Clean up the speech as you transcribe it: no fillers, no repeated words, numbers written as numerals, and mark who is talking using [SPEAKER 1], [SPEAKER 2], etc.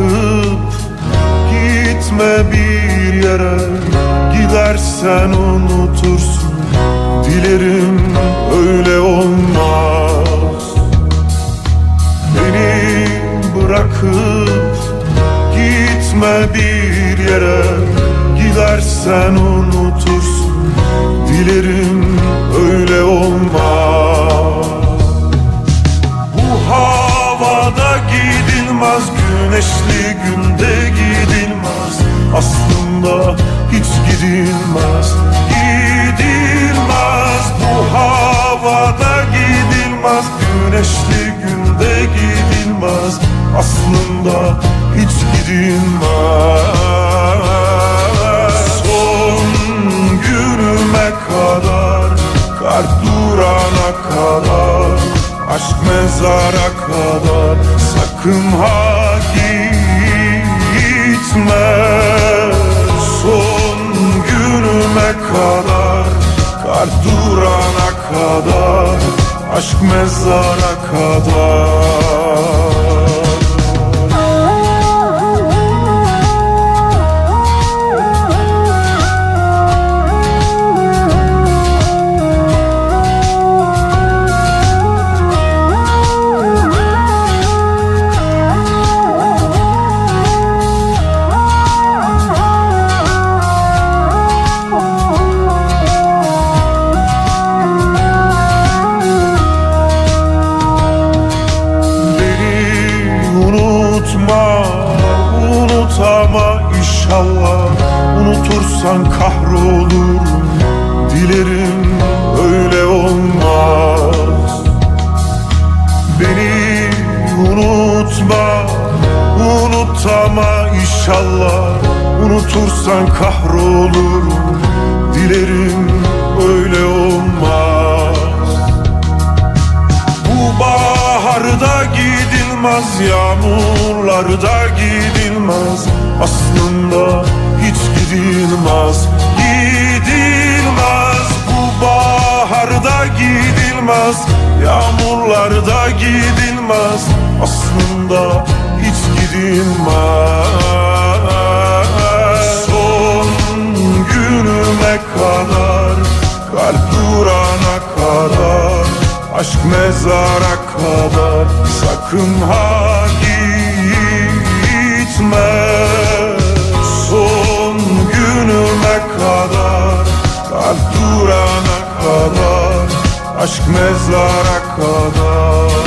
[SPEAKER 1] bırakıp gitme bir yere. Gidersen unutursun, dilerim öyle olmaz. Beni bırakıp gitme bir yere. Gidersen unutursun, dilerim öyle olmaz. Bu havada gidilmez, güneşli günde gidilmez. Aslında hiç gidilmez, gidilmez. Bu havada gidilmez, güneşli günde gidilmez. Aslında hiç gidilmez. Son günüme kadar, kalp durana kadar, aşk mezara kadar, sakın ha gitme. Son günüme kadar, kalp durana kadar, aşk mezara kadar. Unutama inşallah, unutursan kahrolurum, dilerim öyle olmaz. Beni unutma, unutama inşallah, unutursan kahrolurum, dilerim öyle olmaz. Bu baharda gidilmez, yağmurlarda gidilmez. Aslında hiç gidilmez, gidilmez. Bu baharda gidilmez, yağmurlarda gidilmez. Aslında hiç gidilmez. Son günüme kadar, kalp durana kadar, aşk mezara kadar, sakın ha gitme. Son günüme kadar, kalp durana kadar, aşk mezara kadar.